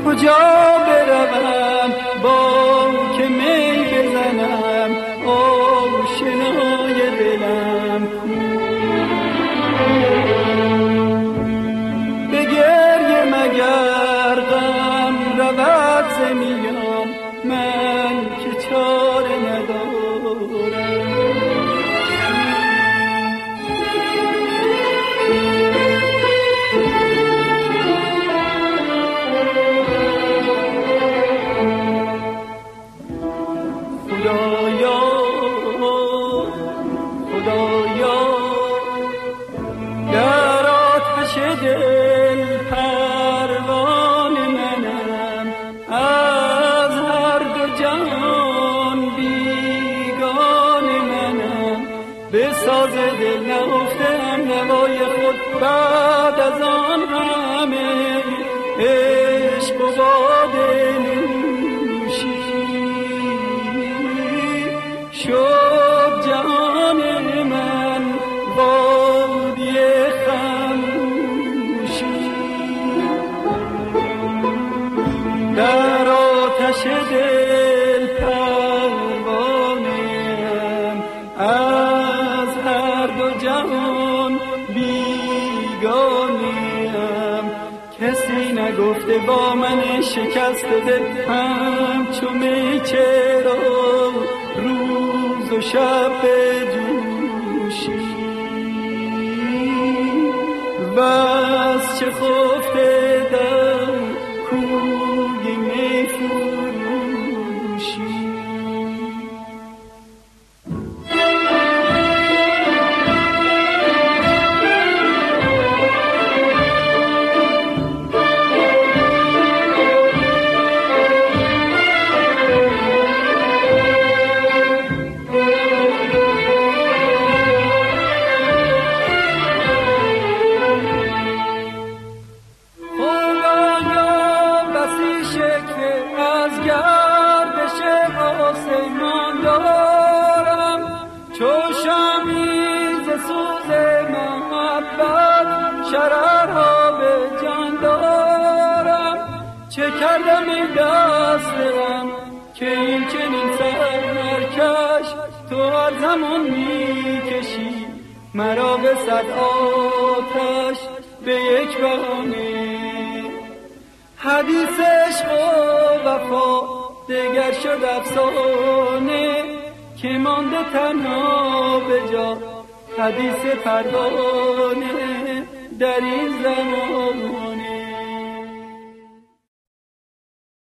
کجا بروم با که می بزنم آشنای دلم کو به گریه مگر غم رود ز میان من که چاره ندارم دل پروان منم از هر دو جهان بیگان منم به ساز دل نهفتم نوای خود بعد از آن همه عشق و باده نوشی شد جهان من بادی در آتش دل پروانه‌ام از هر دو جهان بیگانه‌ام کسی نگفته با من شکست دل همچو می چرا روز و شب بجوشی بس چه خفته در کوی می فروشی شررها به جان دارم چه کردم ای دستم که این چنین سرکش تو هر زمان میکشی مرا به صد آتش به یک بهانه حدیث عشق و وفا دگر شد افسانه که مانده تنها به جا حدیث پروانه در این زمانه